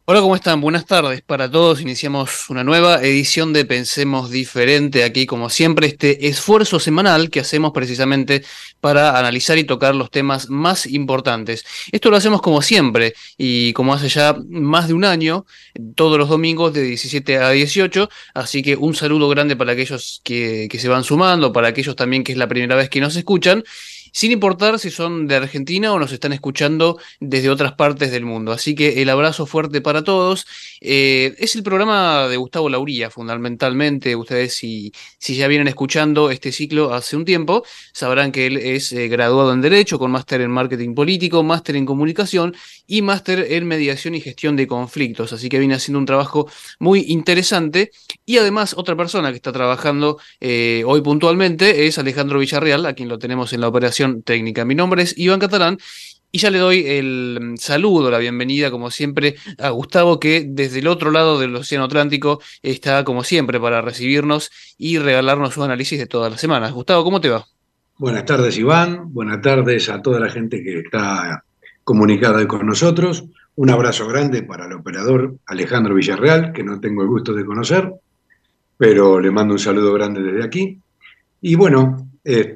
Hola, ¿cómo están? Buenas tardes para todos. Iniciamos una nueva edición de Pensemos Diferente aquí, como siempre, este esfuerzo semanal que hacemos precisamente para analizar y tocar los temas más importantes. Esto lo hacemos como siempre y como hace ya más de un año, todos los domingos de 17 a 18. Así que un saludo grande para aquellos que se van sumando, para aquellos también que es la primera vez que nos escuchan. Sin importar si son de Argentina o nos están escuchando desde otras partes del mundo. Así que el abrazo fuerte para todos. Es el programa de Gustavo Lauría, fundamentalmente. Ustedes, si ya vienen escuchando este ciclo hace un tiempo, sabrán que él es graduado en Derecho, con máster en Marketing Político, máster en Comunicación y máster en Mediación y Gestión de Conflictos. Así que viene haciendo un trabajo muy interesante. Y además, otra persona que está trabajando hoy puntualmente es Alejandro Villarreal, a quien lo tenemos en la operación técnica. Mi nombre es Iván Catalán. Y ya le doy el saludo, la bienvenida, como siempre, a Gustavo, que desde el otro lado del Océano Atlántico está, como siempre, para recibirnos y regalarnos su análisis de todas las semanas. Gustavo, ¿cómo te va? Buenas tardes, Iván. Buenas tardes a toda la gente que está comunicada hoy con nosotros. Un abrazo grande para el operador Alejandro Villarreal, que no tengo el gusto de conocer, pero le mando un saludo grande desde aquí. Y bueno,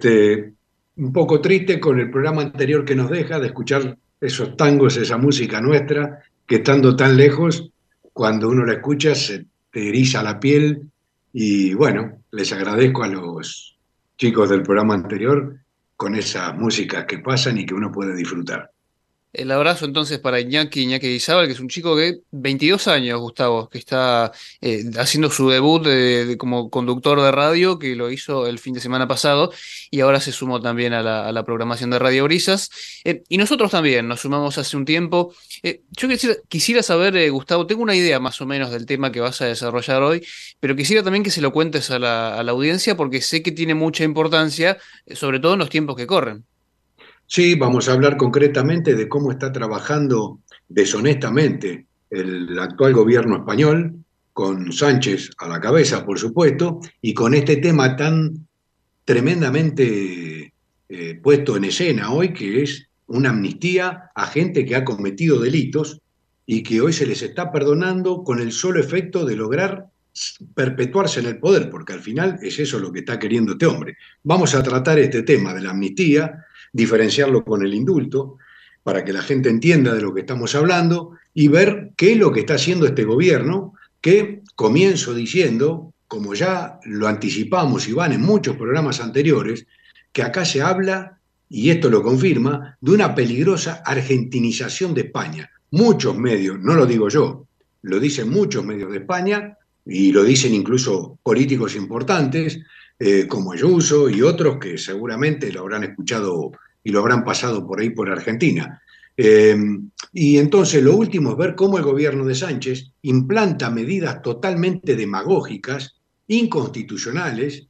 un poco triste con el programa anterior que nos deja de escuchar esos tangos, esa música nuestra, que estando tan lejos, cuando uno la escucha se te eriza la piel. Y bueno, les agradezco a los chicos del programa anterior con esas músicas que pasan y que uno puede disfrutar. El abrazo entonces para Iñaki Izábal, que es un chico de 22 años, Gustavo, que está haciendo su debut como conductor de radio, que lo hizo el fin de semana pasado, y ahora se sumó también a la programación de Radio Brisas. Y nosotros también nos sumamos hace un tiempo. Yo quisiera saber, Gustavo, tengo una idea más o menos del tema que vas a desarrollar hoy, pero quisiera también que se lo cuentes a la audiencia porque sé que tiene mucha importancia, sobre todo en los tiempos que corren. Sí, vamos a hablar concretamente de cómo está trabajando deshonestamente el actual gobierno español, con Sánchez a la cabeza, por supuesto, y con este tema tan tremendamente puesto en escena hoy, que es una amnistía a gente que ha cometido delitos y que hoy se les está perdonando con el solo efecto de lograr perpetuarse en el poder, porque al final es eso lo que está queriendo este hombre. Vamos a tratar este tema de la amnistía, diferenciarlo con el indulto, para que la gente entienda de lo que estamos hablando y ver qué es lo que está haciendo este gobierno, que comienzo diciendo, como ya lo anticipamos y van en muchos programas anteriores, que acá se habla, y esto lo confirma, de una peligrosa argentinización de España. Muchos medios, no lo digo yo, lo dicen muchos medios de España y lo dicen incluso políticos importantes como Ayuso y otros que seguramente lo habrán escuchado y lo habrán pasado por ahí por Argentina. Eh, y entonces lo último es ver cómo el gobierno de Sánchez implanta medidas totalmente demagógicas, inconstitucionales,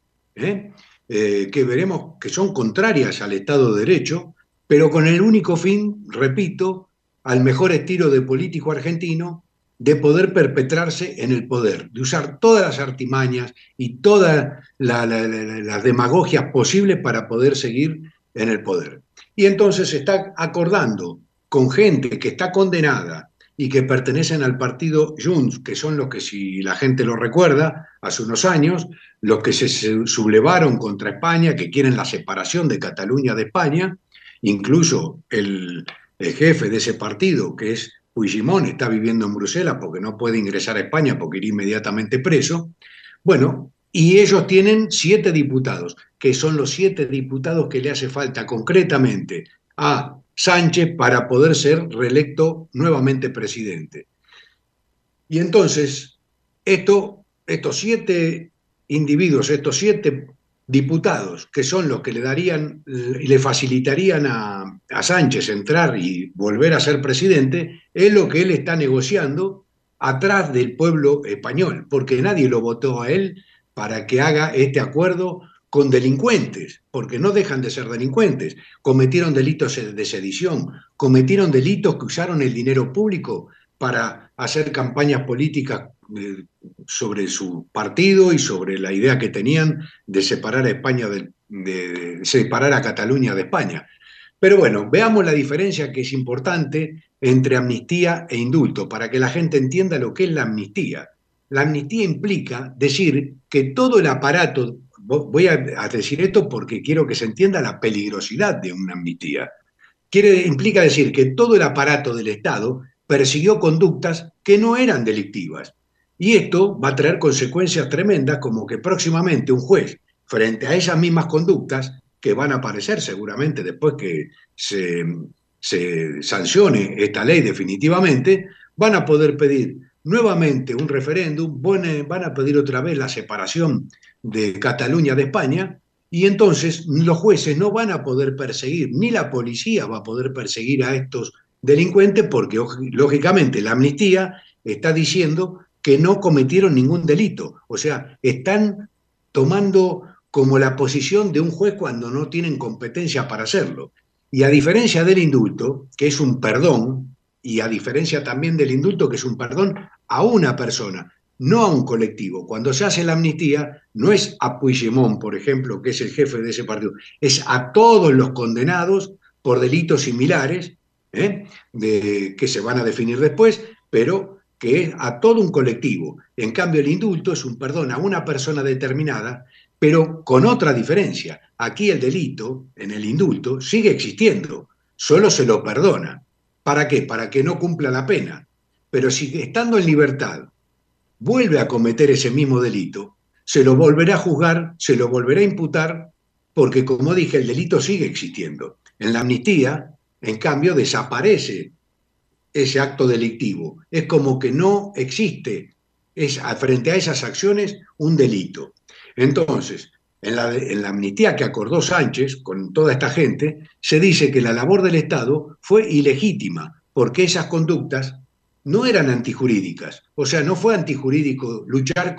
que veremos que son contrarias al Estado de Derecho, pero con el único fin, repito, al mejor estilo de político argentino, de poder perpetrarse en el poder, de usar todas las artimañas y todas las demagogias posibles para poder seguir en el poder. Y entonces se está acordando con gente que está condenada y que pertenecen al partido Junts, que son los que, si la gente lo recuerda, hace unos años, los que se sublevaron contra España, que quieren la separación de Cataluña de España, incluso el jefe de ese partido, que es Puigdemont, está viviendo en Bruselas porque no puede ingresar a España porque iría inmediatamente preso. Bueno, y ellos tienen 7 diputados, que son los 7 diputados que le hace falta concretamente a Sánchez para poder ser reelecto nuevamente presidente. Y entonces, estos 7 individuos, estos 7 diputados, que son los que le darían y le facilitarían a Sánchez entrar y volver a ser presidente, es lo que él está negociando atrás del pueblo español, porque nadie lo votó a él para que haga este acuerdo con delincuentes, porque no dejan de ser delincuentes. Cometieron delitos de sedición, cometieron delitos que usaron el dinero público para hacer campañas políticas sobre su partido y sobre la idea que tenían de separar a España de separar a Cataluña de España. Pero bueno, veamos la diferencia que es importante entre amnistía e indulto, para que la gente entienda lo que es la amnistía. La amnistía implica decir que todo el aparato, voy a decir esto porque quiero que se entienda la peligrosidad de una amnistía. Implica decir que todo el aparato del Estado persiguió conductas que no eran delictivas. Y esto va a traer consecuencias tremendas, como que próximamente un juez, frente a esas mismas conductas, que van a aparecer seguramente después que se, se sancione esta ley definitivamente, van a poder pedir nuevamente un referéndum, van a pedir otra vez la separación de Cataluña de España, y entonces los jueces no van a poder perseguir, ni la policía va a poder perseguir a estos delincuentes, porque lógicamente la amnistía está diciendo que no cometieron ningún delito. O sea, están tomando como la posición de un juez cuando no tienen competencia para hacerlo. Y a diferencia del indulto, que es un perdón, y a diferencia también del indulto, que es un perdón a una persona, no a un colectivo. Cuando se hace la amnistía, no es a Puigdemont, por ejemplo, que es el jefe de ese partido, es a todos los condenados por delitos similares, que se van a definir después, pero que es a todo un colectivo. En cambio, el indulto es un perdón a una persona determinada, pero con otra diferencia. Aquí el delito, en el indulto, sigue existiendo, solo se lo perdona. ¿Para qué? Para que no cumpla la pena. Pero si estando en libertad vuelve a cometer ese mismo delito, se lo volverá a juzgar, se lo volverá a imputar, porque como dije, el delito sigue existiendo. En la amnistía, en cambio, desaparece ese acto delictivo. Es como que no existe frente a esas acciones un delito. Entonces, en la amnistía que acordó Sánchez con toda esta gente, se dice que la labor del Estado fue ilegítima, porque esas conductas no eran antijurídicas. O sea, no fue antijurídico luchar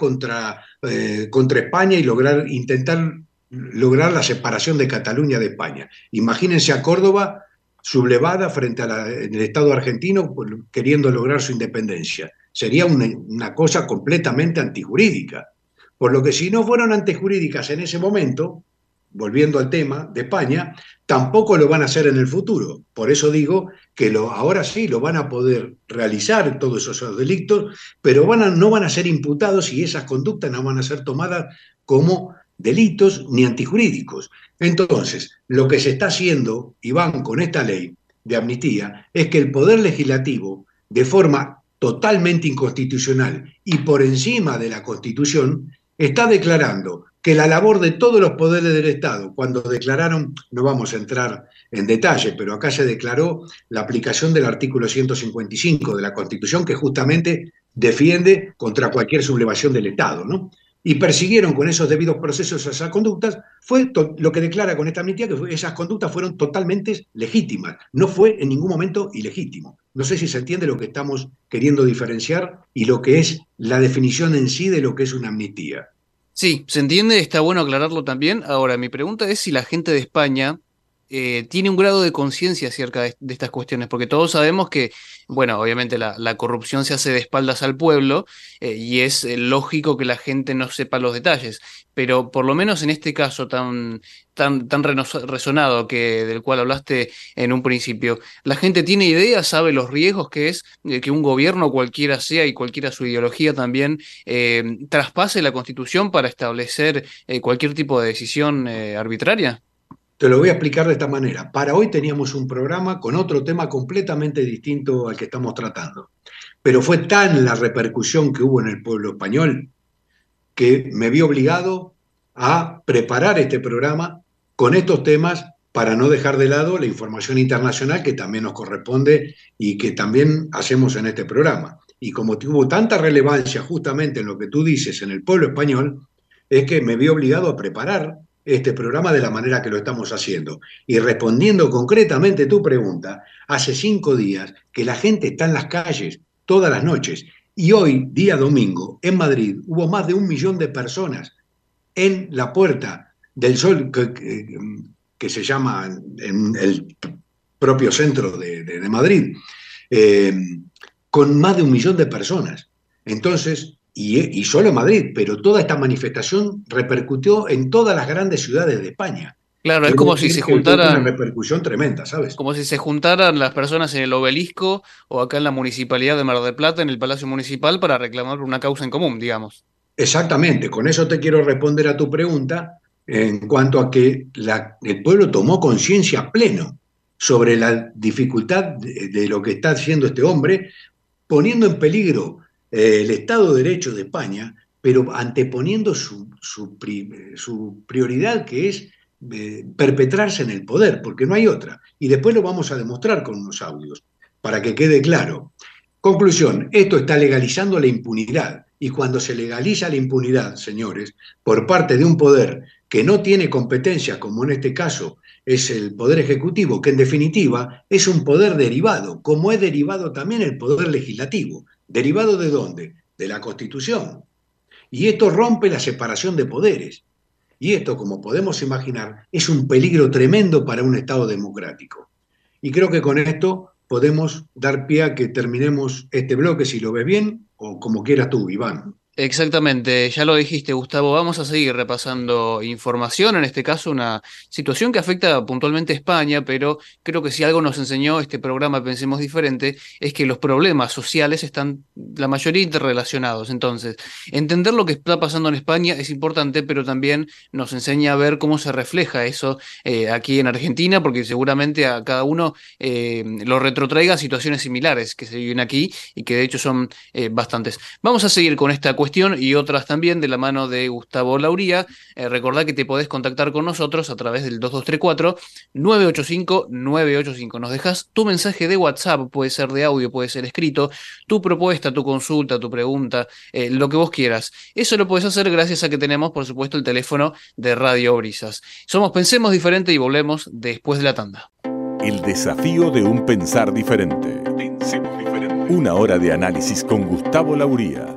contra España y intentar lograr la separación de Cataluña de España. Imagínense a Córdoba sublevada frente en el Estado argentino queriendo lograr su independencia. Sería una cosa completamente antijurídica. Por lo que si no fueron antijurídicas en ese momento, volviendo al tema de España, tampoco lo van a hacer en el futuro. Por eso digo que ahora sí lo van a poder realizar todos esos delitos, pero no van a ser imputados y esas conductas no van a ser tomadas como delitos ni antijurídicos. Entonces, lo que se está haciendo, Iván, con esta ley de amnistía, es que el Poder Legislativo, de forma totalmente inconstitucional y por encima de la Constitución, está declarando que la labor de todos los poderes del Estado, cuando declararon, no vamos a entrar en detalle, pero acá se declaró la aplicación del artículo 155 de la Constitución, que justamente defiende contra cualquier sublevación del Estado, ¿no? Y persiguieron con esos debidos procesos esas conductas, fue lo que declara con esta amnistía que esas conductas fueron totalmente legítimas, no fue en ningún momento ilegítimo. No sé si se entiende lo que estamos queriendo diferenciar y lo que es la definición en sí de lo que es una amnistía. Sí, se entiende, está bueno aclararlo también. Ahora, mi pregunta es si la gente de España tiene un grado de conciencia acerca de estas cuestiones, porque todos sabemos que, bueno, obviamente la corrupción se hace de espaldas al pueblo y es lógico que la gente no sepa los detalles, pero por lo menos en este caso tan resonado del cual hablaste en un principio, la gente tiene idea, sabe los riesgos que es que un gobierno cualquiera sea y cualquiera su ideología también traspase la Constitución para establecer cualquier tipo de decisión arbitraria. Te lo voy a explicar de esta manera. Para hoy teníamos un programa con otro tema completamente distinto al que estamos tratando. Pero fue tan la repercusión que hubo en el pueblo español que me vi obligado a preparar este programa con estos temas para no dejar de lado la información internacional que también nos corresponde y que también hacemos en este programa. Y como tuvo tanta relevancia justamente en lo que tú dices en el pueblo español, es que me vi obligado a preparar este programa de la manera que lo estamos haciendo. Y respondiendo concretamente tu pregunta, hace 5 días que la gente está en las calles todas las noches y hoy, día domingo, en Madrid, hubo más de 1 millón de personas en la Puerta del Sol, que se llama en el propio centro de Madrid, eh, con más de 1 millón de personas. Entonces, y solo en Madrid, pero toda esta manifestación repercutió en todas las grandes ciudades de España. Claro, es Quiere como si se decir que tuvo una juntaran, repercusión tremenda, ¿sabes? como si se juntaran las personas en el Obelisco o acá en la Municipalidad de Mar del Plata, en el Palacio Municipal, para reclamar una causa en común, digamos. Exactamente, con eso te quiero responder a tu pregunta en cuanto a que el pueblo tomó conciencia pleno sobre la dificultad de lo que está haciendo este hombre, poniendo en peligro el Estado de Derecho de España, pero anteponiendo su prioridad, que es perpetrarse en el poder, porque no hay otra. Y después lo vamos a demostrar con unos audios, para que quede claro. Conclusión, esto está legalizando la impunidad. Y cuando se legaliza la impunidad, señores, por parte de un poder que no tiene competencias, como en este caso es el Poder Ejecutivo, que en definitiva es un poder derivado, como es derivado también el Poder Legislativo. ¿Derivado de dónde? De la Constitución. Y esto rompe la separación de poderes. Y esto, como podemos imaginar, es un peligro tremendo para un Estado democrático. Y creo que con esto podemos dar pie a que terminemos este bloque, si lo ves bien, o como quieras tú, Iván. Exactamente, ya lo dijiste, Gustavo. Vamos a seguir repasando información, en este caso una situación que afecta puntualmente a España, pero creo que si algo nos enseñó este programa Pensemos Diferente es que los problemas sociales están la mayoría interrelacionados. Entonces, entender lo que está pasando en España es importante, pero también nos enseña a ver cómo se refleja eso aquí en Argentina, porque seguramente a cada uno lo retrotraiga a situaciones similares que se viven aquí y que de hecho son bastantes. Vamos a seguir con esta cuestión y otras también de la mano de Gustavo Lauría. Recordá que te podés contactar con nosotros a través del 2234-985-985. Nos dejas tu mensaje de WhatsApp, puede ser de audio, puede ser escrito, tu propuesta, tu consulta, tu pregunta, lo que vos quieras. Eso lo podés hacer gracias a que tenemos, por supuesto, el teléfono de Radio Brisas. Somos Pensemos Diferente y volvemos después de la tanda. El desafío de un pensar diferente. Pensemos diferente. Una hora de análisis con Gustavo Lauría.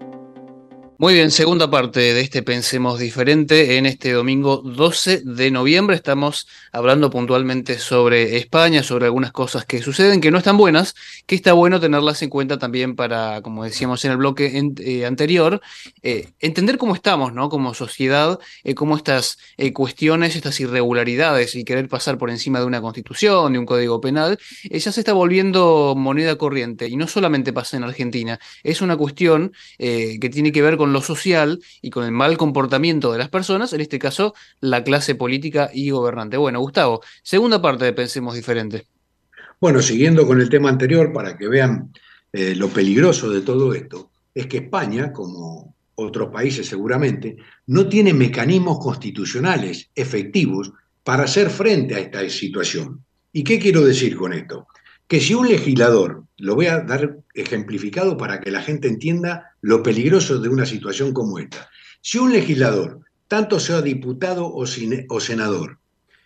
Muy bien, segunda parte de este Pensemos Diferente. En este domingo 12 de noviembre estamos hablando puntualmente sobre España, sobre algunas cosas que suceden que no están buenas, que está bueno tenerlas en cuenta también para, como decíamos en el bloque anterior, entender cómo estamos, ¿no? Como sociedad, cómo estas cuestiones, estas irregularidades y querer pasar por encima de una constitución, de un código penal, ya se está volviendo moneda corriente. Y no solamente pasa en Argentina, es una cuestión que tiene que ver con lo social y con el mal comportamiento de las personas, en este caso la clase política y gobernante. Bueno, Gustavo, segunda parte de Pensemos Diferente. Bueno, siguiendo con el tema anterior, para que vean lo peligroso de todo esto, es que España, como otros países seguramente, no tiene mecanismos constitucionales efectivos para hacer frente a esta situación. ¿Y qué quiero decir con esto? Que si un legislador, lo voy a dar ejemplificado para que la gente entienda lo peligroso de una situación como esta, si un legislador, tanto sea diputado o senador,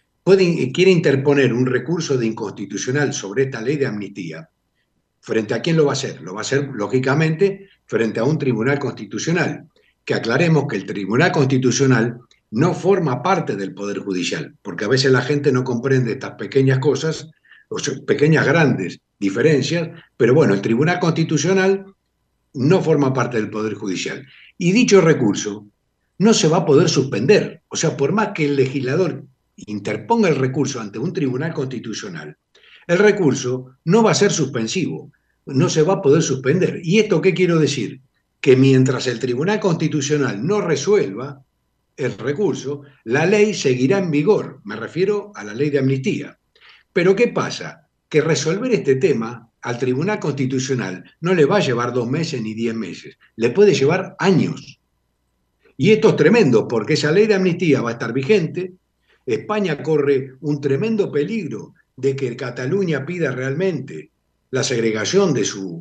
quiere interponer un recurso de inconstitucional sobre esta ley de amnistía, ¿frente a quién lo va a hacer? Lo va a hacer, lógicamente, frente a un tribunal constitucional. Que aclaremos que el tribunal constitucional no forma parte del Poder Judicial, porque a veces la gente no comprende estas pequeñas cosas, o pequeñas grandes diferencias, pero bueno, el tribunal constitucional no forma parte del Poder Judicial. Y dicho recurso no se va a poder suspender. O sea, por más que el legislador interponga el recurso ante un tribunal constitucional, el recurso no va a ser suspensivo, no se va a poder suspender. ¿Y esto qué quiero decir? Que mientras el Tribunal Constitucional no resuelva el recurso, la ley seguirá en vigor. Me refiero a la ley de amnistía. Pero ¿qué pasa? Que resolver este tema al Tribunal Constitucional no le va a llevar 2 meses ni 10 meses, le puede llevar años. Y esto es tremendo, porque esa ley de amnistía va a estar vigente. España corre un tremendo peligro de que Cataluña pida realmente la segregación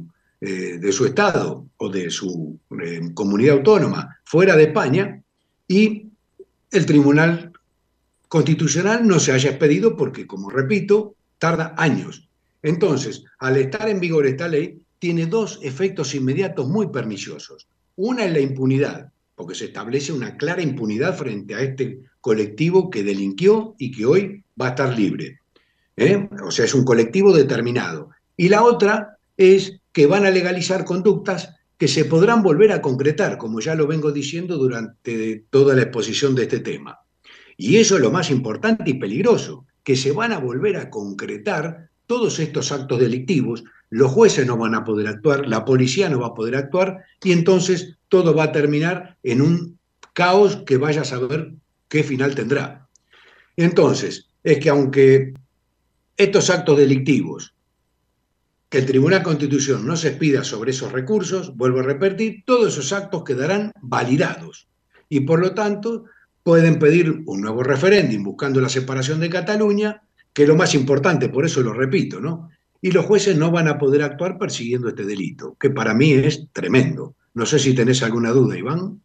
de su Estado o de su comunidad autónoma fuera de España, y el Tribunal Constitucional no se haya expedido porque, como repito, tarda años. Entonces, al estar en vigor esta ley, tiene dos efectos inmediatos muy perniciosos. Una es la impunidad, porque se establece una clara impunidad frente a este colectivo que delinquió y que hoy va a estar libre. O sea, es un colectivo determinado. Y la otra es que van a legalizar conductas que se podrán volver a concretar, como ya lo vengo diciendo durante toda la exposición de este tema. Y eso es lo más importante y peligroso, que se van a volver a concretar todos estos actos delictivos, los jueces no van a poder actuar, la policía no va a poder actuar, y entonces todo va a terminar en un caos que vaya a saber qué final tendrá. Entonces, es que aunque estos actos delictivos, que el Tribunal Constitucional no se expida sobre esos recursos, vuelvo a repetir, todos esos actos quedarán validados y por lo tanto pueden pedir un nuevo referéndum buscando la separación de Cataluña, que es lo más importante, por eso lo repito, ¿no? Y los jueces no van a poder actuar persiguiendo este delito, que para mí es tremendo. No sé si tenés alguna duda, Iván.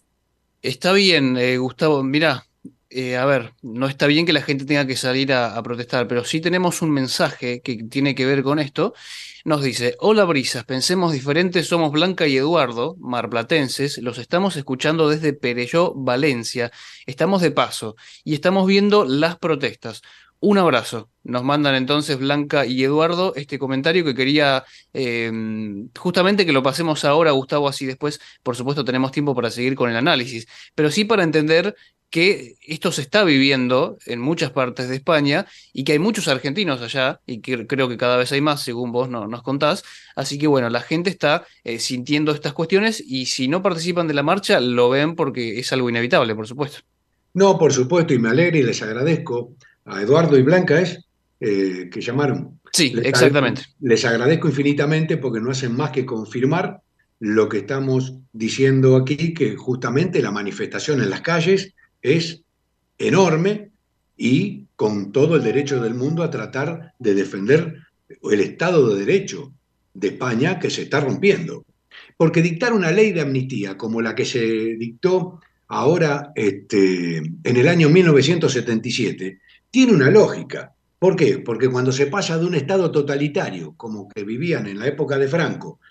Está bien, Gustavo, mirá, a ver, no está bien que la gente tenga que salir a protestar, pero sí tenemos un mensaje que tiene que ver con esto. Nos dice, hola Brisas, pensemos diferente, somos Blanca y Eduardo, marplatenses, los estamos escuchando desde Perelló, Valencia, estamos de paso y estamos viendo las protestas. Un abrazo. Nos mandan entonces Blanca y Eduardo este comentario que quería eh, justamente que lo pasemos ahora, Gustavo, así después, por supuesto, tenemos tiempo para seguir con el análisis, pero sí para entender que esto se está viviendo en muchas partes de España y que hay muchos argentinos allá y que creo que cada vez hay más, según vos nos contás. Así que bueno, la gente está sintiendo estas cuestiones y si no participan de la marcha, lo ven porque es algo inevitable, por supuesto. No, por supuesto, y me alegra y les agradezco a Eduardo y Blanca, que llamaron. Sí, exactamente. Les agradezco infinitamente porque no hacen más que confirmar lo que estamos diciendo aquí, que justamente la manifestación en las calles es enorme y con todo el derecho del mundo a tratar de defender el Estado de Derecho de España que se está rompiendo. Porque dictar una ley de amnistía como la que se dictó ahora en el año 1977 tiene una lógica. ¿Por qué? Porque cuando se pasa de un Estado totalitario, como que vivían en la época de Franco,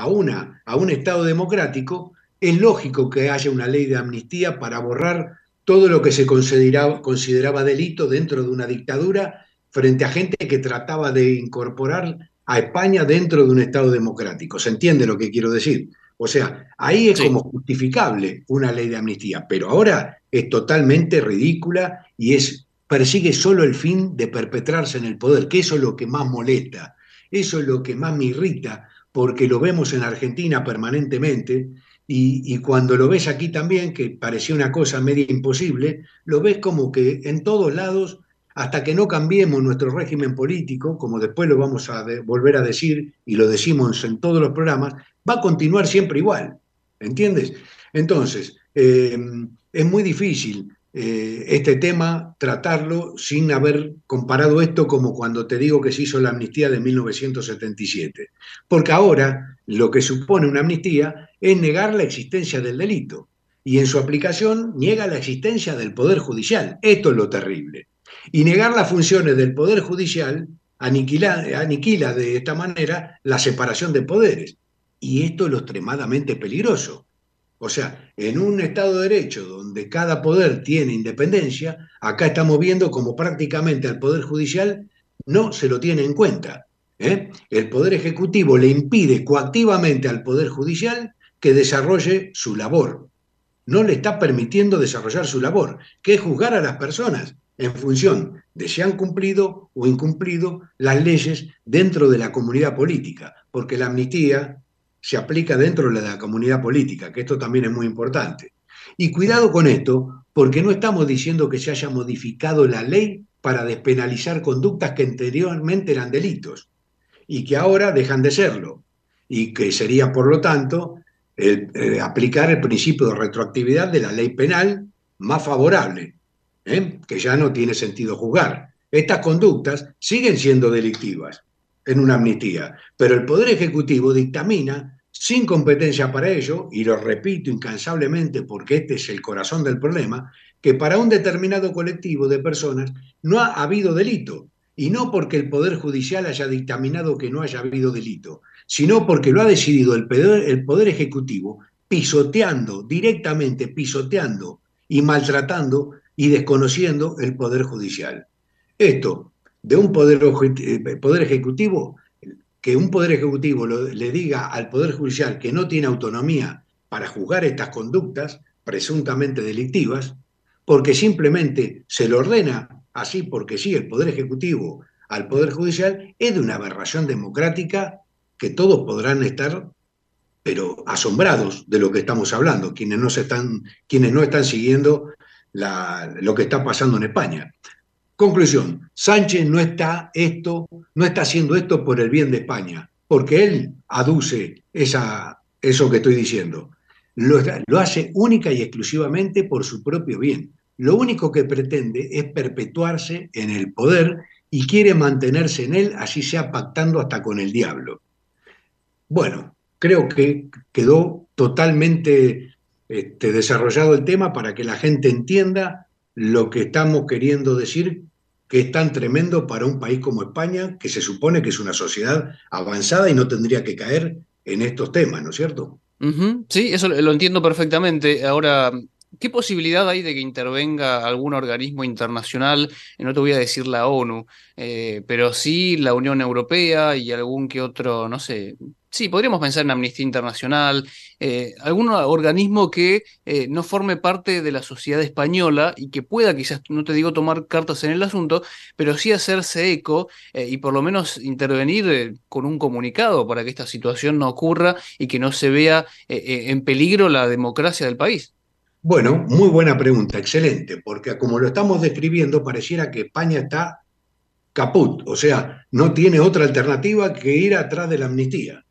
a un Estado democrático, es lógico que haya una ley de amnistía para borrar todo lo que se consideraba delito dentro de una dictadura frente a gente que trataba de incorporar a España dentro de un Estado democrático. ¿Se entiende lo que quiero decir? O sea, ahí es Sí. como justificable una ley de amnistía, pero ahora es totalmente ridícula y persigue solo el fin de perpetrarse en el poder, que eso es lo que más molesta, eso es lo que más me irrita, porque lo vemos en Argentina permanentemente y cuando lo ves aquí también, que parecía una cosa media imposible, lo ves como que en todos lados, hasta que no cambiemos nuestro régimen político, como después lo vamos a volver a decir y lo decimos en todos los programas, va a continuar siempre igual, ¿entiendes? Entonces, es muy difícil este tema tratarlo sin haber comparado esto como cuando te digo que se hizo la amnistía de 1977. Porque ahora lo que supone una amnistía es negar la existencia del delito y en su aplicación niega la existencia del Poder Judicial. Esto es lo terrible. Y negar las funciones del Poder Judicial aniquila de esta manera la separación de poderes. Y esto es lo extremadamente peligroso. O sea, en un Estado de Derecho donde cada poder tiene independencia, acá estamos viendo como prácticamente al Poder Judicial no se lo tiene en cuenta. El Poder Ejecutivo le impide coactivamente al Poder Judicial que desarrolle su labor. No le está permitiendo desarrollar su labor, que es juzgar a las personas en función de si han cumplido o incumplido las leyes dentro de la comunidad política, porque la amnistía se aplica dentro de la comunidad política, que esto también es muy importante. Y cuidado con esto, porque no estamos diciendo que se haya modificado la ley para despenalizar conductas que anteriormente eran delitos y que ahora dejan de serlo, y que sería, por lo tanto, aplicar el principio de retroactividad de la ley penal más favorable, que ya no tiene sentido juzgar. Estas conductas siguen siendo delictivas en una amnistía, pero el Poder Ejecutivo dictamina sin competencia para ello, y lo repito incansablemente porque este es el corazón del problema, que para un determinado colectivo de personas no ha habido delito, y no porque el Poder Judicial haya dictaminado que no haya habido delito, sino porque lo ha decidido el Poder Ejecutivo pisoteando, directamente pisoteando y maltratando y desconociendo el Poder Judicial. Esto de un poder Ejecutivo, que un Poder Ejecutivo le diga al Poder Judicial que no tiene autonomía para juzgar estas conductas presuntamente delictivas, porque simplemente se lo ordena así porque sí el Poder Ejecutivo al Poder Judicial, es de una aberración democrática que todos podrán estar, pero asombrados de lo que estamos hablando, quienes no están siguiendo lo que está pasando en España. Conclusión, Sánchez no está haciendo esto por el bien de España, porque él aduce eso que estoy diciendo. Lo hace única y exclusivamente por su propio bien. Lo único que pretende es perpetuarse en el poder y quiere mantenerse en él, así sea pactando hasta con el diablo. Bueno, creo que quedó totalmente desarrollado el tema para que la gente entienda lo que estamos queriendo decir, que es tan tremendo para un país como España, que se supone que es una sociedad avanzada y no tendría que caer en estos temas, ¿no es cierto? Ujú, sí, eso lo entiendo perfectamente. Ahora, ¿qué posibilidad hay de que intervenga algún organismo internacional? No te voy a decir la ONU, pero sí la Unión Europea y algún que otro, no sé. Sí, podríamos pensar en Amnistía Internacional, algún organismo que no forme parte de la sociedad española y que pueda, quizás, no te digo tomar cartas en el asunto, pero sí hacerse eco y por lo menos intervenir con un comunicado para que esta situación no ocurra y que no se vea en peligro la democracia del país. Bueno, muy buena pregunta, excelente, porque como lo estamos describiendo, pareciera que España está caput, o sea, no tiene otra alternativa que ir atrás de la amnistía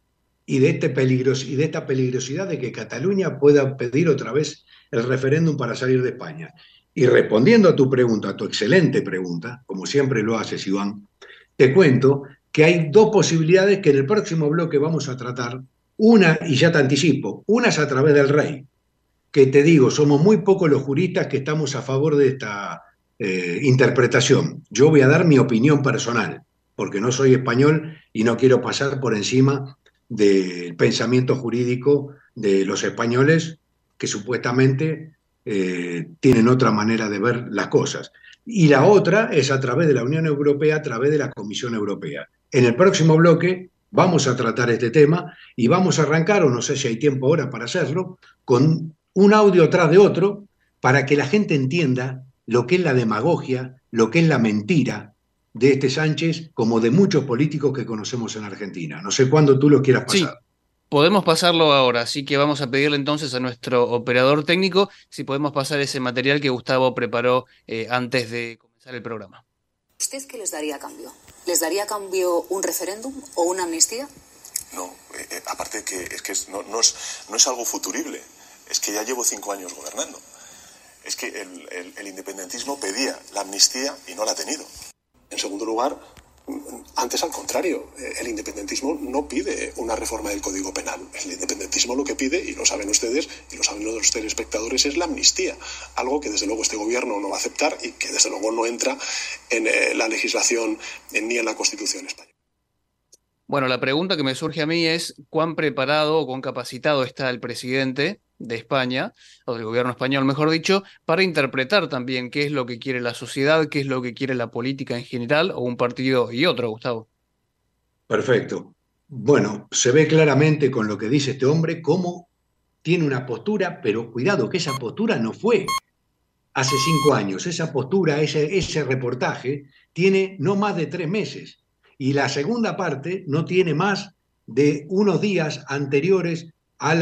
y de esta peligrosidad de que Cataluña pueda pedir otra vez el referéndum para salir de España. Y respondiendo a tu pregunta, a tu excelente pregunta, como siempre lo haces, Iván, te cuento que hay dos posibilidades que en el próximo bloque vamos a tratar. Una, y ya te anticipo, una es a través del rey, que te digo, somos muy pocos los juristas que estamos a favor de esta interpretación. Yo voy a dar mi opinión personal, porque no soy español y no quiero pasar por encima del pensamiento jurídico de los españoles que supuestamente tienen otra manera de ver las cosas. Y la otra es a través de la Unión Europea, a través de la Comisión Europea. En el próximo bloque vamos a tratar este tema y vamos a arrancar, o no sé si hay tiempo ahora para hacerlo, con un audio tras de otro para que la gente entienda lo que es la demagogia, lo que es la mentira de este Sánchez, como de muchos políticos que conocemos en Argentina. No sé cuándo tú lo quieras pasar. Sí, podemos pasarlo ahora, así que vamos a pedirle entonces a nuestro operador técnico si podemos pasar ese material que Gustavo preparó antes de comenzar el programa. ¿Usted qué les daría a cambio? ¿Les daría a cambio un referéndum o una amnistía? No, aparte que es que no es algo futurible, es que ya llevo 5 años gobernando. Es que el independentismo pedía la amnistía y no la ha tenido. En segundo lugar, antes al contrario, el independentismo no pide una reforma del Código Penal. El independentismo lo que pide, y lo saben ustedes, y lo saben los telespectadores, es la amnistía. Algo que desde luego este gobierno no va a aceptar y que desde luego no entra en la legislación ni en la Constitución española. Bueno, la pregunta que me surge a mí es cuán preparado o cuán capacitado está el presidente de España, o del gobierno español, mejor dicho, para interpretar también qué es lo que quiere la sociedad, qué es lo que quiere la política en general, o un partido y otro, Gustavo. Perfecto. Bueno, se ve claramente con lo que dice este hombre cómo tiene una postura, pero cuidado que esa postura no fue hace 5 años. Esa postura, ese reportaje, tiene no más de 3 meses. Y la segunda parte no tiene más de unos días anteriores a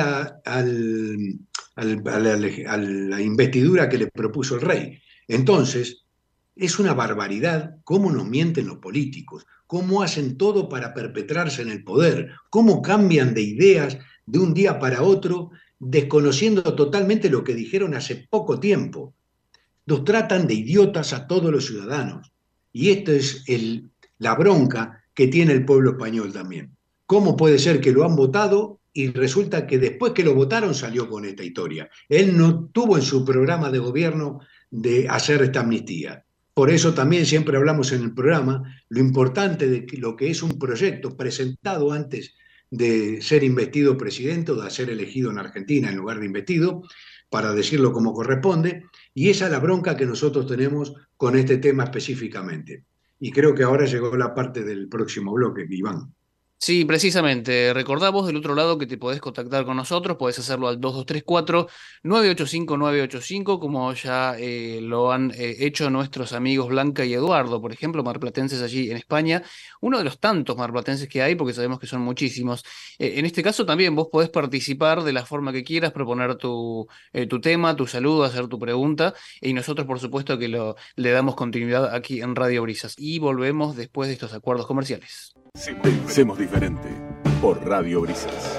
la investidura que le propuso el rey. Entonces, es una barbaridad cómo nos mienten los políticos, cómo hacen todo para perpetrarse en el poder, cómo cambian de ideas de un día para otro, desconociendo totalmente lo que dijeron hace poco tiempo. Nos tratan de idiotas a todos los ciudadanos. Y esto es la bronca que tiene el pueblo español también. ¿Cómo puede ser que lo han votado y resulta que después que lo votaron salió con esta historia? Él no tuvo en su programa de gobierno de hacer esta amnistía. Por eso también siempre hablamos en el programa lo importante de lo que es un proyecto presentado antes de ser investido presidente o de ser elegido en Argentina en lugar de investido, para decirlo como corresponde, y esa es la bronca que nosotros tenemos con este tema específicamente. Y creo que ahora llegó la parte del próximo bloque, Iván. Sí, precisamente. Recordá vos del otro lado que te podés contactar con nosotros, podés hacerlo al 2234-985-985, como ya lo han hecho nuestros amigos Blanca y Eduardo, por ejemplo, marplatenses allí en España, uno de los tantos marplatenses que hay, porque sabemos que son muchísimos. En este caso también vos podés participar de la forma que quieras, proponer tu tema, tu saludo, hacer tu pregunta, y nosotros por supuesto que le damos continuidad aquí en Radio Brisas. Y volvemos después de estos acuerdos comerciales. Pensemos diferente por Radio Brisas.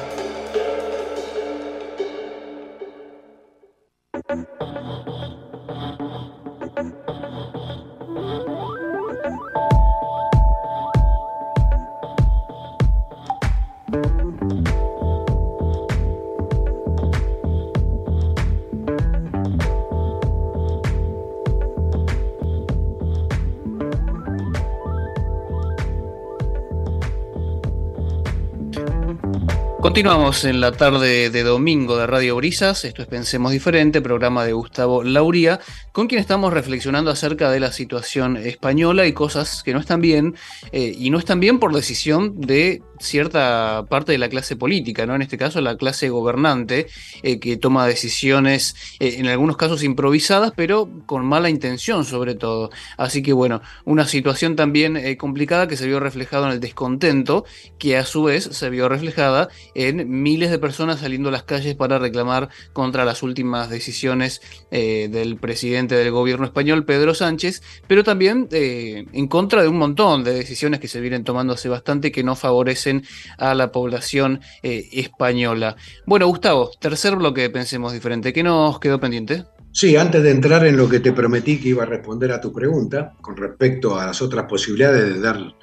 Continuamos en la tarde de domingo de Radio Brisas, esto es Pensemos Diferente, programa de Gustavo Lauría, con quien estamos reflexionando acerca de la situación española y cosas que no están bien, y no están bien por decisión de cierta parte de la clase política, ¿no? En este caso la clase gobernante, que toma decisiones en algunos casos improvisadas, pero con mala intención sobre todo. Así que bueno, una situación también complicada que se vio reflejado en el descontento, que a su vez se vio reflejada en miles de personas saliendo a las calles para reclamar contra las últimas decisiones del presidente del gobierno español, Pedro Sánchez, pero también en contra de un montón de decisiones que se vienen tomando hace bastante que no favorecen a la población española. Bueno, Gustavo, tercer bloque de Pensemos Diferente. ¿Qué nos quedó pendiente? Sí, antes de entrar en lo que te prometí que iba a responder a tu pregunta con respecto a las otras posibilidades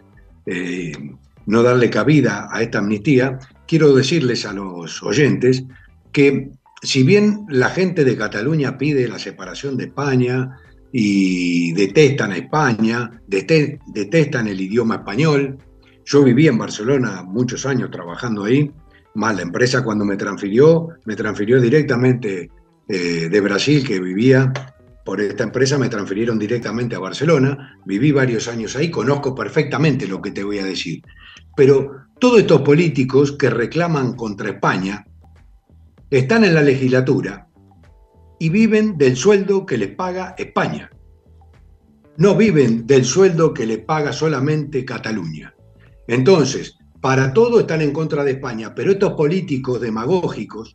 de no darle cabida a esta amnistía, quiero decirles a los oyentes que si bien la gente de Cataluña pide la separación de España y detestan a España, detestan el idioma español, yo viví en Barcelona muchos años trabajando ahí, más la empresa cuando me transfirió directamente de Brasil, que vivía por esta empresa, me transfirieron directamente a Barcelona, viví varios años ahí, conozco perfectamente lo que te voy a decir. Pero todos estos políticos que reclaman contra España están en la legislatura y viven del sueldo que les paga España. No viven del sueldo que les paga solamente Cataluña. Entonces, para todo están en contra de España, pero estos políticos demagogos,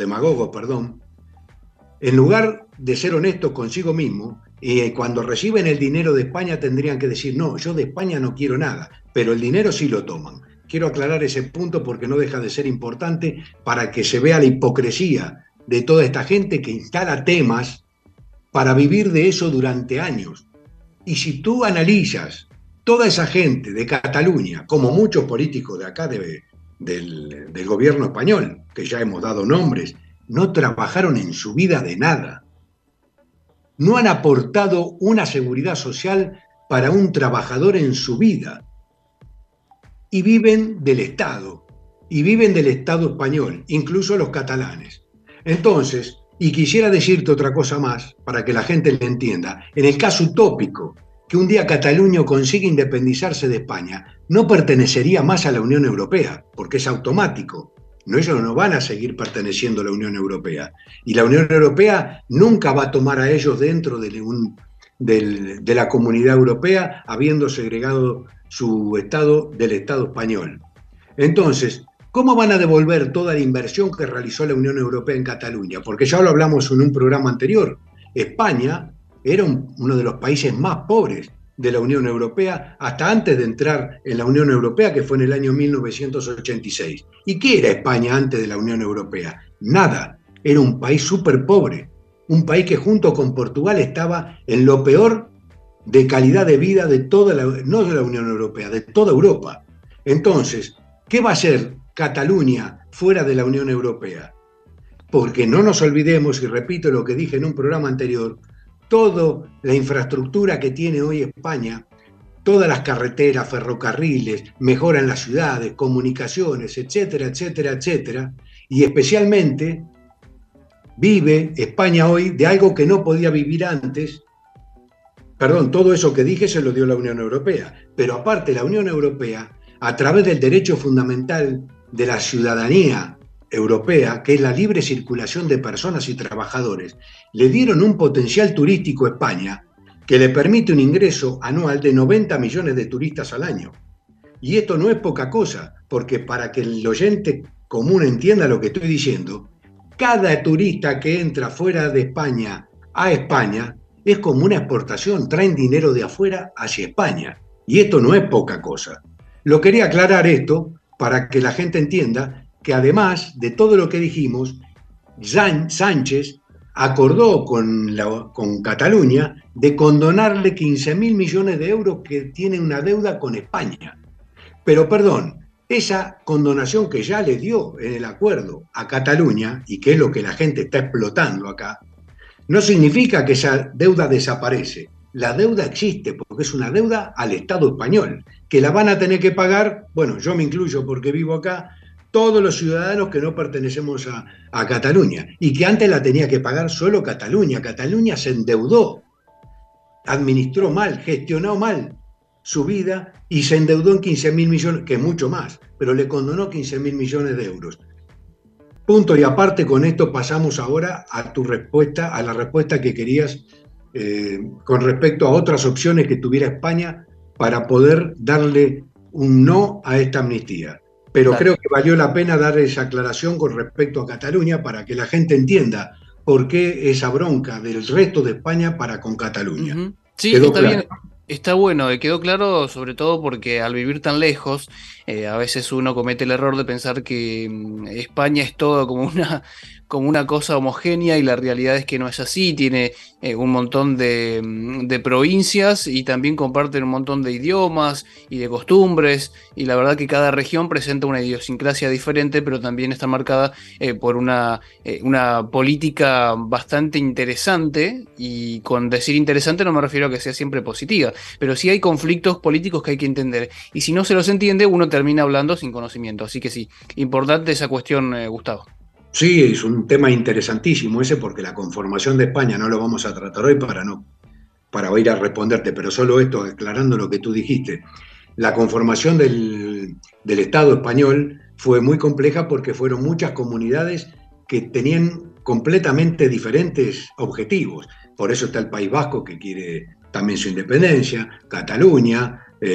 en lugar de ser honestos consigo mismo, cuando reciben el dinero de España tendrían que decir, no, yo de España no quiero nada, pero el dinero sí lo toman. Quiero aclarar ese punto porque no deja de ser importante para que se vea la hipocresía de toda esta gente que instala temas para vivir de eso durante años. Y si tú analizas toda esa gente de Cataluña, como muchos políticos de acá del gobierno español, que ya hemos dado nombres, no trabajaron en su vida de nada. No han aportado una seguridad social para un trabajador en su vida. Y viven del Estado español, incluso los catalanes. Entonces, y quisiera decirte otra cosa más para que la gente le entienda, en el caso utópico, que un día Cataluña consiga independizarse de España, no pertenecería más a la Unión Europea, porque es automático. No, ellos no van a seguir perteneciendo a la Unión Europea. Y la Unión Europea nunca va a tomar a ellos dentro de la Comunidad Europea, habiendo segregado su Estado del Estado español. Entonces, ¿cómo van a devolver toda la inversión que realizó la Unión Europea en Cataluña? Porque ya lo hablamos en un programa anterior. España era uno de los países más pobres de la Unión Europea hasta antes de entrar en la Unión Europea, que fue en el año 1986. ¿Y qué era España antes de la Unión Europea? Nada. Era un país súper pobre. Un país que junto con Portugal estaba en lo peor de calidad de vida de toda no de la Unión Europea, de toda Europa. Entonces, ¿qué va a hacer Cataluña fuera de la Unión Europea? Porque no nos olvidemos, y repito lo que dije en un programa anterior, toda la infraestructura que tiene hoy España, todas las carreteras, ferrocarriles, mejora en las ciudades, comunicaciones, etcétera, etcétera, etcétera, y especialmente vive España hoy de algo que no podía vivir antes. Perdón, todo eso que dije se lo dio la Unión Europea, pero aparte la Unión Europea a través del derecho fundamental de la ciudadanía europea, que es la libre circulación de personas y trabajadores, le dieron un potencial turístico a España que le permite un ingreso anual de 90 millones de turistas al año. Y esto no es poca cosa, porque para que el oyente común entienda lo que estoy diciendo, cada turista que entra fuera de España a España es como una exportación, traen dinero de afuera hacia España. Y esto no es poca cosa. Lo quería aclarar esto para que la gente entienda que además de todo lo que dijimos, Sánchez acordó con Cataluña de condonarle 15.000 millones de euros que tiene una deuda con España. Pero perdón, esa condonación que ya le dio en el acuerdo a Cataluña, y que es lo que la gente está explotando acá, no significa que esa deuda desaparece. La deuda existe porque es una deuda al Estado español, que la van a tener que pagar, bueno, yo me incluyo porque vivo acá, todos los ciudadanos que no pertenecemos a Cataluña, y que antes la tenía que pagar solo Cataluña. Cataluña se endeudó, administró mal, gestionó mal su vida y se endeudó en 15.000 millones, que es mucho más, pero le condonó 15.000 millones de euros. Punto y aparte, con esto pasamos ahora a tu respuesta, a la respuesta que querías con respecto a otras opciones que tuviera España para poder darle un no a esta amnistía. Pero creo que valió la pena dar esa aclaración con respecto a Cataluña para que la gente entienda por qué esa bronca del resto de España para con Cataluña. Uh-huh. Sí, está claro. Bien. Está bueno, quedó claro sobre todo porque al vivir tan lejos, a veces uno comete el error de pensar que España es todo como una cosa homogénea y la realidad es que no es así, tiene un montón de provincias y también comparten un montón de idiomas y de costumbres y la verdad que cada región presenta una idiosincrasia diferente, pero también está marcada por una política bastante interesante, y con decir interesante no me refiero a que sea siempre positiva, pero sí hay conflictos políticos que hay que entender, y si no se los entiende uno termina hablando sin conocimiento, así que sí, importante esa cuestión, Gustavo. Sí, es un tema interesantísimo ese, porque la conformación de España no lo vamos a tratar hoy para ir a responderte, pero solo esto, aclarando lo que tú dijiste. La conformación del Estado español fue muy compleja porque fueron muchas comunidades que tenían completamente diferentes objetivos. Por eso está el País Vasco, que quiere también su independencia, Cataluña,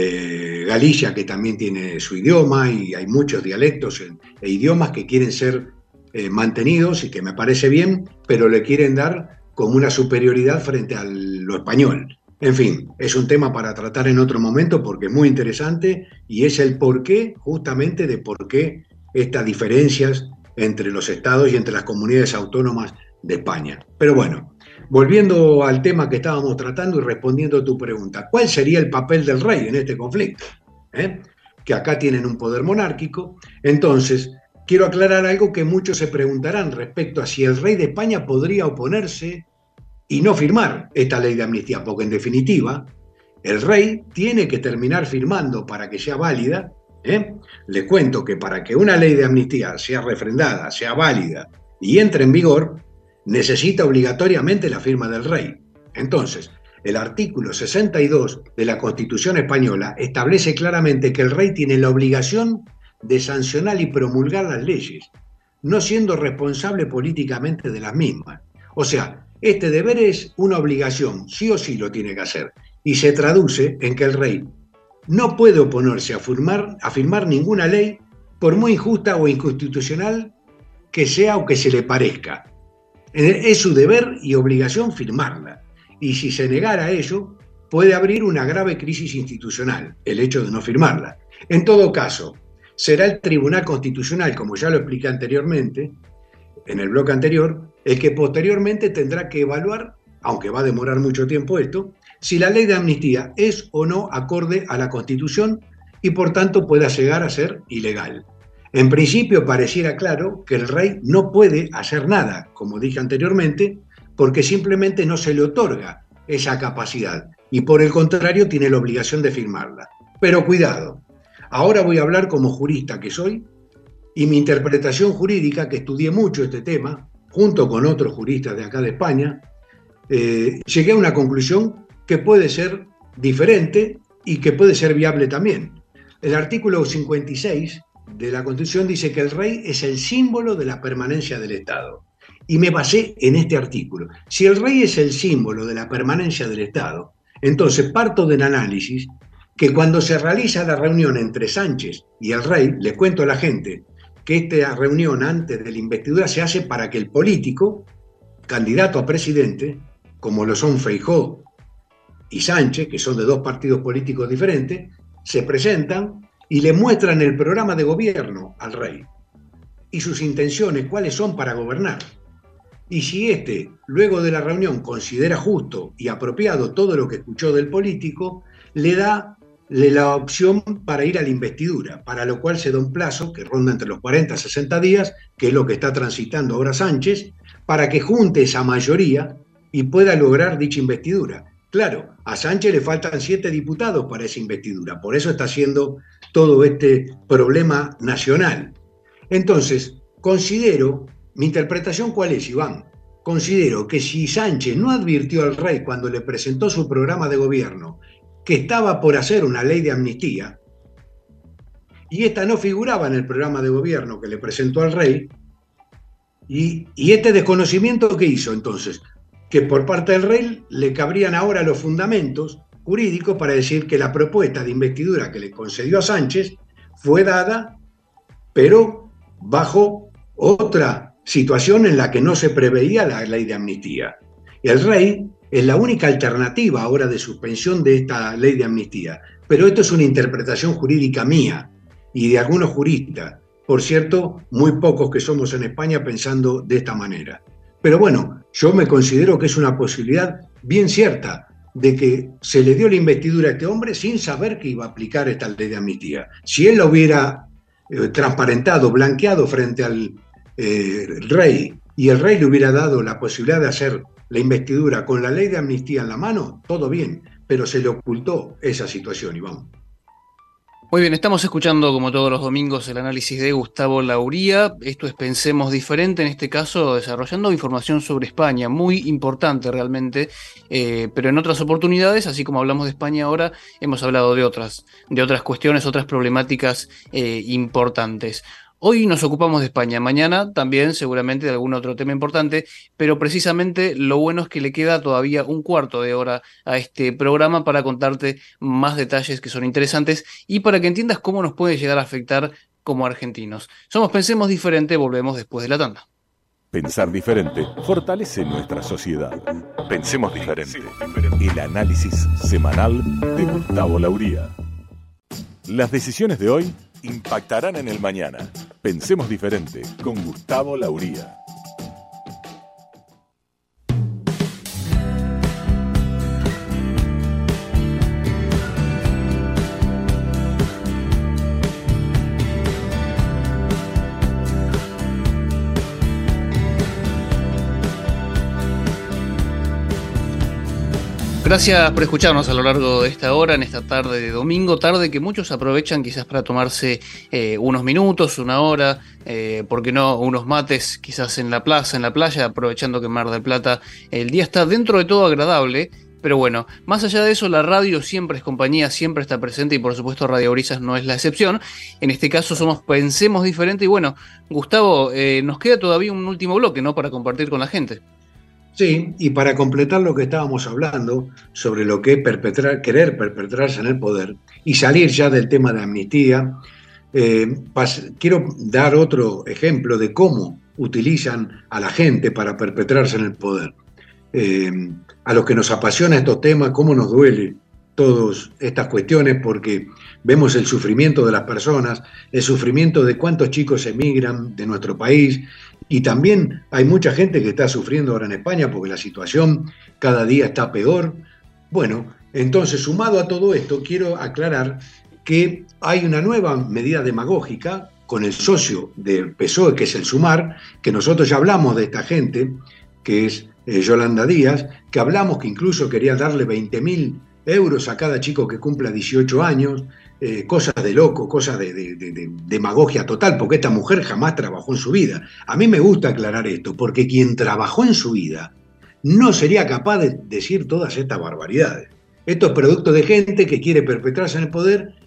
Galicia, que también tiene su idioma, y hay muchos dialectos e idiomas que quieren ser mantenidos, y que me parece bien, pero le quieren dar como una superioridad frente a lo español. En fin, es un tema para tratar en otro momento porque es muy interesante, y es el porqué, justamente de por qué estas diferencias entre los estados y entre las comunidades autónomas de España. Pero bueno, volviendo al tema que estábamos tratando y respondiendo a tu pregunta, ¿cuál sería el papel del rey en este conflicto? Que acá tienen un poder monárquico. Entonces, quiero aclarar algo que muchos se preguntarán respecto a si el rey de España podría oponerse y no firmar esta ley de amnistía, porque en definitiva el rey tiene que terminar firmando para que sea válida. Les cuento que para que una ley de amnistía sea refrendada, sea válida y entre en vigor, necesita obligatoriamente la firma del rey. Entonces, el artículo 62 de la Constitución española establece claramente que el rey tiene la obligación de sancionar y promulgar las leyes, no siendo responsable políticamente de las mismas. O sea, este deber es una obligación, sí o sí lo tiene que hacer, y se traduce en que el rey no puede oponerse a firmar ninguna ley, por muy injusta o inconstitucional que sea o que se le parezca. Es su deber y obligación firmarla, y si se negara a ello, puede abrir una grave crisis institucional, el hecho de no firmarla. En todo caso, será el Tribunal Constitucional, como ya lo expliqué anteriormente, en el bloque anterior, el que posteriormente tendrá que evaluar, aunque va a demorar mucho tiempo esto, si la ley de amnistía es o no acorde a la Constitución y por tanto pueda llegar a ser ilegal. En principio pareciera claro que el rey no puede hacer nada, como dije anteriormente, porque simplemente no se le otorga esa capacidad y por el contrario tiene la obligación de firmarla. Pero cuidado, ahora voy a hablar como jurista que soy, y mi interpretación jurídica, que estudié mucho este tema, junto con otros juristas de acá de España, llegué a una conclusión que puede ser diferente y que puede ser viable también. El artículo 56 de la Constitución dice que el rey es el símbolo de la permanencia del Estado. Y me basé en este artículo. Si el rey es el símbolo de la permanencia del Estado, entonces parto del análisis que cuando se realiza la reunión entre Sánchez y el rey, le cuento a la gente que esta reunión antes de la investidura se hace para que el político, candidato a presidente, como lo son Feijóo y Sánchez, que son de dos partidos políticos diferentes, se presentan y le muestran el programa de gobierno al rey y sus intenciones, cuáles son para gobernar. Y si éste, luego de la reunión, considera justo y apropiado todo lo que escuchó del político, le da la opción para ir a la investidura, para lo cual se da un plazo que ronda entre los 40 a 60 días, que es lo que está transitando ahora Sánchez, para que junte esa mayoría y pueda lograr dicha investidura. Claro, a Sánchez le faltan 7 diputados para esa investidura, por eso está haciendo todo este problema nacional. Entonces, considero, mi interpretación ¿cuál es, Iván? Considero que si Sánchez no advirtió al rey cuando le presentó su programa de gobierno que estaba por hacer una ley de amnistía, y esta no figuraba en el programa de gobierno que le presentó al rey, y este desconocimiento que hizo entonces, que por parte del rey le cabrían ahora los fundamentos jurídicos para decir que la propuesta de investidura que le concedió a Sánchez fue dada, pero bajo otra situación en la que no se preveía la ley de amnistía. El rey es la única alternativa ahora de suspensión de esta ley de amnistía, pero esto es una interpretación jurídica mía y de algunos juristas, por cierto, muy pocos que somos en España pensando de esta manera. Pero bueno, yo me considero que es una posibilidad bien cierta de que se le dio la investidura a este hombre sin saber que iba a aplicar esta ley de amnistía. Si él la hubiera transparentado, blanqueado frente al rey, y el rey le hubiera dado la posibilidad de hacer la investidura con la ley de amnistía en la mano, todo bien, pero se le ocultó esa situación, Iván. Muy bien, estamos escuchando como todos los domingos el análisis de Gustavo Lauría. Esto es Pensemos Diferente, en este caso desarrollando información sobre España, muy importante realmente, pero en otras oportunidades, así como hablamos de España ahora, hemos hablado de otras cuestiones, otras problemáticas importantes. Hoy nos ocupamos de España, mañana también seguramente de algún otro tema importante, pero precisamente lo bueno es que le queda todavía un cuarto de hora a este programa para contarte más detalles que son interesantes y para que entiendas cómo nos puede llegar a afectar como argentinos. Somos Pensemos Diferente, volvemos después de la tanda. Pensar diferente fortalece nuestra sociedad. Pensemos diferente. El análisis semanal de Gustavo Lauría. Las decisiones de hoy impactarán en el mañana. Pensemos Diferente con Gustavo Lauría. Gracias por escucharnos a lo largo de esta hora, en esta tarde de domingo, tarde que muchos aprovechan quizás para tomarse unos minutos, una hora, ¿por qué no? Unos mates quizás en la plaza, en la playa, aprovechando que en Mar del Plata el día está dentro de todo agradable. Pero bueno, más allá de eso, la radio siempre es compañía, siempre está presente y por supuesto Radio Brisas no es la excepción. En este caso somos Pensemos Diferente y bueno, Gustavo, nos queda todavía un último bloque, ¿no? Para compartir con la gente. Sí, y para completar lo que estábamos hablando sobre lo que es querer perpetrarse en el poder y salir ya del tema de amnistía, quiero dar otro ejemplo de cómo utilizan a la gente para perpetrarse en el poder. A los que nos apasionan estos temas, cómo nos duele todas estas cuestiones, porque vemos el sufrimiento de las personas, el sufrimiento de cuántos chicos emigran de nuestro país, y también hay mucha gente que está sufriendo ahora en España porque la situación cada día está peor. Bueno, entonces, sumado a todo esto, quiero aclarar que hay una nueva medida demagógica con el socio del PSOE, que es el Sumar, que nosotros ya hablamos de esta gente, que es Yolanda Díaz, que hablamos que incluso quería darle 20.000 euros a cada chico que cumpla 18 años, cosas de loco, cosas de demagogia total, porque esta mujer jamás trabajó en su vida. A mí me gusta aclarar esto, porque quien trabajó en su vida no sería capaz de decir todas estas barbaridades. Esto es producto de gente que quiere perpetrarse en el poder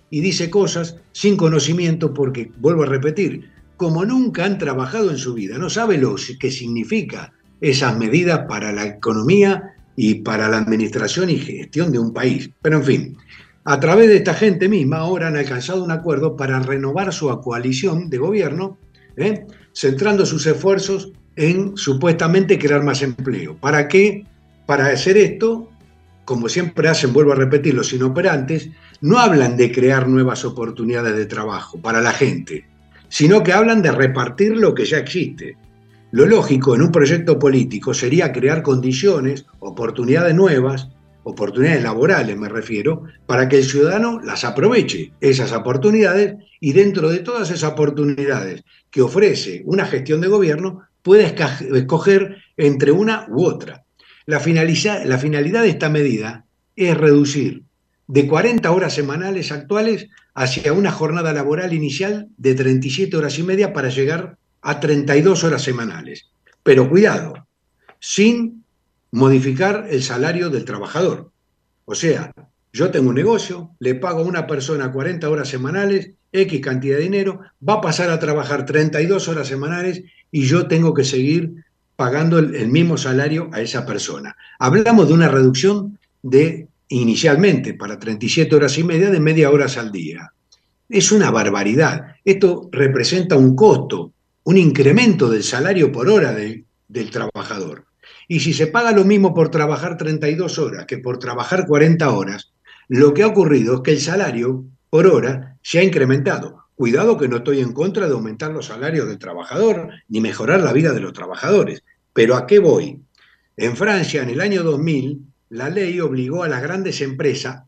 y dice cosas sin conocimiento porque, vuelvo a repetir, como nunca han trabajado en su vida, no sabe lo que significa esas medidas para la economía y para la administración y gestión de un país. Pero en fin, a través de esta gente misma ahora han alcanzado un acuerdo para renovar su coalición de gobierno, centrando sus esfuerzos en supuestamente crear más empleo. ¿Para qué? Para hacer esto, como siempre hacen, vuelvo a repetir, los inoperantes, no hablan de crear nuevas oportunidades de trabajo para la gente, sino que hablan de repartir lo que ya existe. Lo lógico en un proyecto político sería crear condiciones, oportunidades nuevas, oportunidades laborales me refiero, para que el ciudadano las aproveche, esas oportunidades, y dentro de todas esas oportunidades que ofrece una gestión de gobierno, puede escoger entre una u otra. La finalidad de esta medida es reducir de 40 horas semanales actuales hacia una jornada laboral inicial de 37 horas y media para llegar a 32 horas semanales. Pero cuidado, sin modificar el salario del trabajador. O sea, yo tengo un negocio, le pago a una persona 40 horas semanales, X cantidad de dinero, va a pasar a trabajar 32 horas semanales y yo tengo que seguir pagando el mismo salario a esa persona. Hablamos de una reducción de, inicialmente, para 37 horas y media, de media hora al día. Es una barbaridad. Esto representa un costo, un incremento del salario por hora del trabajador. Y si se paga lo mismo por trabajar 32 horas que por trabajar 40 horas, lo que ha ocurrido es que el salario por hora se ha incrementado. Cuidado que no estoy en contra de aumentar los salarios del trabajador ni mejorar la vida de los trabajadores. Pero ¿a qué voy? En Francia, en el año 2000, la ley obligó a las grandes empresas,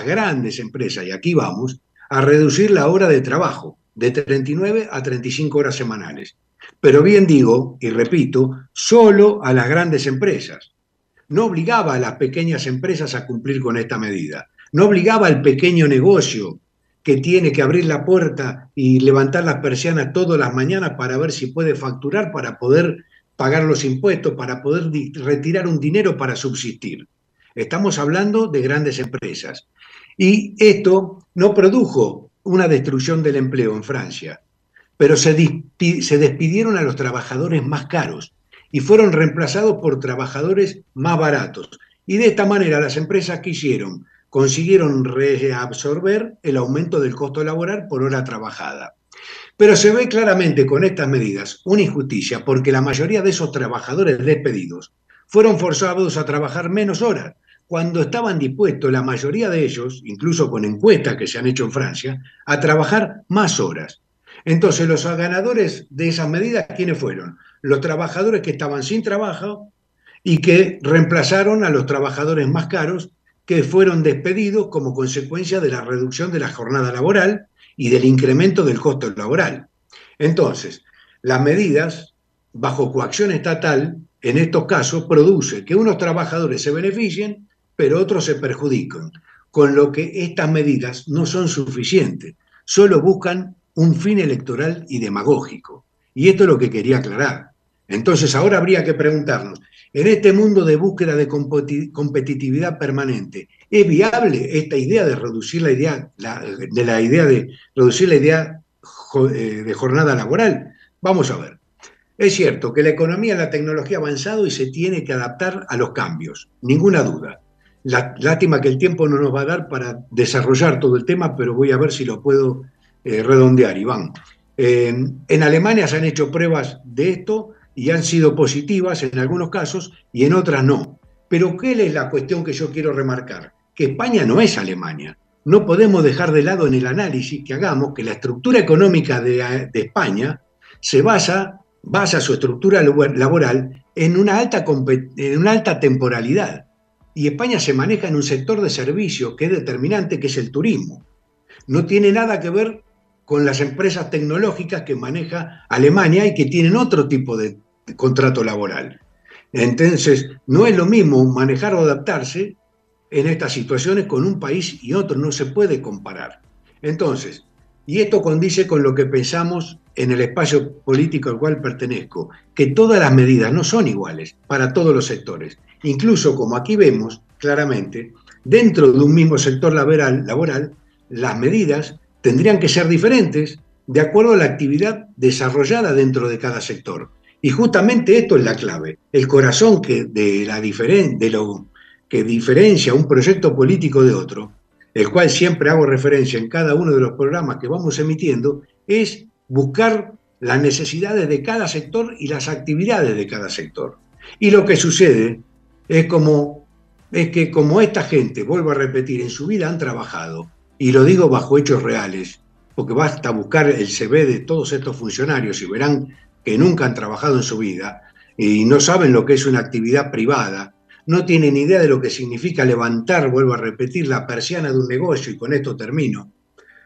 y aquí vamos, a reducir la hora de trabajo de 39 a 35 horas semanales. Pero bien digo, y repito, solo a las grandes empresas. No obligaba a las pequeñas empresas a cumplir con esta medida. No obligaba al pequeño negocio que tiene que abrir la puerta y levantar las persianas todas las mañanas para ver si puede facturar, para poder pagar los impuestos, para poder retirar un dinero para subsistir. Estamos hablando de grandes empresas. Y esto no produjo una destrucción del empleo en Francia, pero se despidieron a los trabajadores más caros y fueron reemplazados por trabajadores más baratos. Y de esta manera las empresas que hicieron consiguieron reabsorber el aumento del costo laboral por hora trabajada. Pero se ve claramente con estas medidas una injusticia porque la mayoría de esos trabajadores despedidos fueron forzados a trabajar menos horas, cuando estaban dispuestos, la mayoría de ellos, incluso con encuestas que se han hecho en Francia, a trabajar más horas. Entonces, los ganadores de esas medidas, ¿quiénes fueron? Los trabajadores que estaban sin trabajo y que reemplazaron a los trabajadores más caros que fueron despedidos como consecuencia de la reducción de la jornada laboral y del incremento del costo laboral. Entonces, las medidas, bajo coacción estatal, en estos casos, produce que unos trabajadores se beneficien, pero otros se perjudican, con lo que estas medidas no son suficientes, solo buscan un fin electoral y demagógico. Y esto es lo que quería aclarar. Entonces, ahora habría que preguntarnos, en este mundo de búsqueda de competitividad permanente, ¿es viable esta idea de reducir la idea de jornada laboral? Vamos a ver. Es cierto que la economía y la tecnología ha avanzado y se tiene que adaptar a los cambios, ninguna duda. Lástima que el tiempo no nos va a dar para desarrollar todo el tema, pero voy a ver si lo puedo redondear, Iván. En Alemania se han hecho pruebas de esto y han sido positivas en algunos casos y en otras no. Pero ¿qué es la cuestión que yo quiero remarcar? Que España no es Alemania. No podemos dejar de lado en el análisis que hagamos que la estructura económica de España se basa su estructura laboral en una alta temporalidad. Y España se maneja en un sector de servicios que es determinante, que es el turismo. No tiene nada que ver con las empresas tecnológicas que maneja Alemania y que tienen otro tipo de contrato laboral. Entonces, no es lo mismo manejar o adaptarse en estas situaciones con un país y otro, no se puede comparar. Entonces, y esto condice con lo que pensamos en el espacio político al cual pertenezco, que todas las medidas no son iguales para todos los sectores. Incluso, como aquí vemos claramente, dentro de un mismo sector laboral, las medidas tendrían que ser diferentes de acuerdo a la actividad desarrollada dentro de cada sector. Y justamente esto es la clave, el corazón de lo que diferencia un proyecto político de otro, el cual siempre hago referencia en cada uno de los programas que vamos emitiendo, es buscar las necesidades de cada sector y las actividades de cada sector. Y lo que sucede es que como esta gente, vuelvo a repetir, en su vida han trabajado, y lo digo bajo hechos reales, porque basta buscar el CV de todos estos funcionarios y verán que nunca han trabajado en su vida y no saben lo que es una actividad privada, no tienen idea de lo que significa levantar, vuelvo a repetir, la persiana de un negocio, y con esto termino.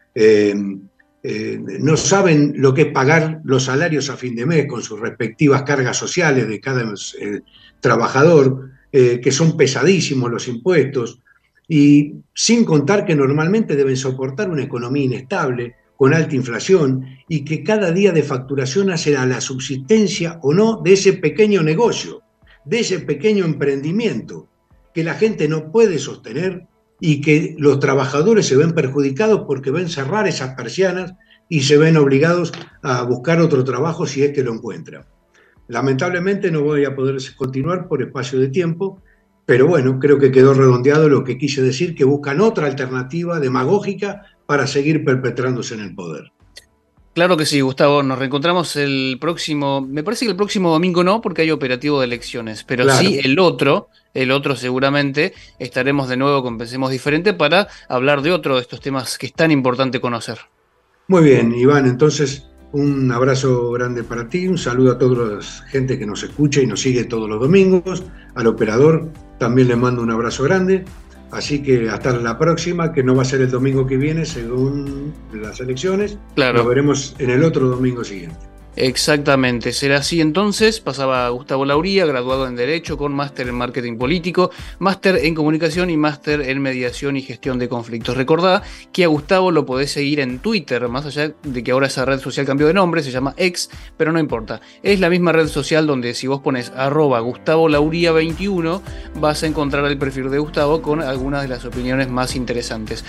No saben lo que es pagar los salarios a fin de mes con sus respectivas cargas sociales de cada trabajador, que son pesadísimos los impuestos, y sin contar que normalmente deben soportar una economía inestable, con alta inflación, y que cada día de facturación hace a la subsistencia o no de ese pequeño negocio, de ese pequeño emprendimiento, que la gente no puede sostener y que los trabajadores se ven perjudicados porque ven cerrar esas persianas y se ven obligados a buscar otro trabajo si es que lo encuentran. Lamentablemente no voy a poder continuar por espacio de tiempo, pero bueno, creo que quedó redondeado lo que quise decir, que buscan otra alternativa demagógica para seguir perpetrándose en el poder. Claro que sí, Gustavo, nos reencontramos el próximo, me parece que el próximo domingo no, porque hay operativo de elecciones, pero claro, sí el otro seguramente estaremos de nuevo con Pensemos Diferente para hablar de otro de estos temas que es tan importante conocer. Muy bien, Iván, entonces un abrazo grande para ti, un saludo a toda la gente que nos escucha y nos sigue todos los domingos, al operador también le mando un abrazo grande. Así que hasta la próxima, que no va a ser el domingo que viene según las elecciones. Claro. Nos veremos en el otro domingo siguiente. Exactamente, será así entonces. Pasaba Gustavo Lauría, graduado en Derecho con máster en Marketing Político, máster en Comunicación y máster en Mediación y Gestión de Conflictos. Recordá que a Gustavo lo podés seguir en Twitter, más allá de que ahora esa red social cambió de nombre, se llama X, pero no importa. Es la misma red social donde si vos pones @GustavoLauría21 vas a encontrar el perfil de Gustavo con algunas de las opiniones más interesantes.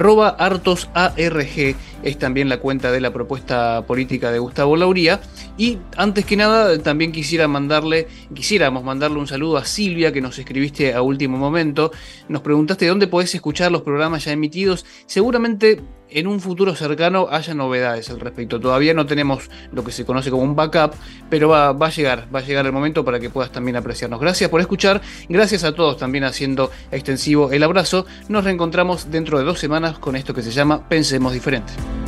@HartosARG es también la cuenta de la propuesta política de Gustavo Lauría. Y antes que nada también quisiéramos mandarle un saludo a Silvia, que nos escribiste a último momento. Nos preguntaste dónde podés escuchar los programas ya emitidos. Seguramente en un futuro cercano haya novedades al respecto. Todavía no tenemos lo que se conoce como un backup, pero va a llegar el momento para que puedas también apreciarnos. Gracias por escuchar, gracias a todos también haciendo extensivo el abrazo. Nos reencontramos dentro de 2 semanas con esto que se llama Pensemos Diferente.